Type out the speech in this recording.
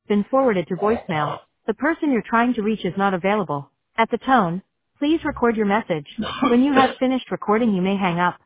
been forwarded to voicemail. The person you're trying to reach is not available. At the tone, please record your message. When you have finished recording, you may hang up.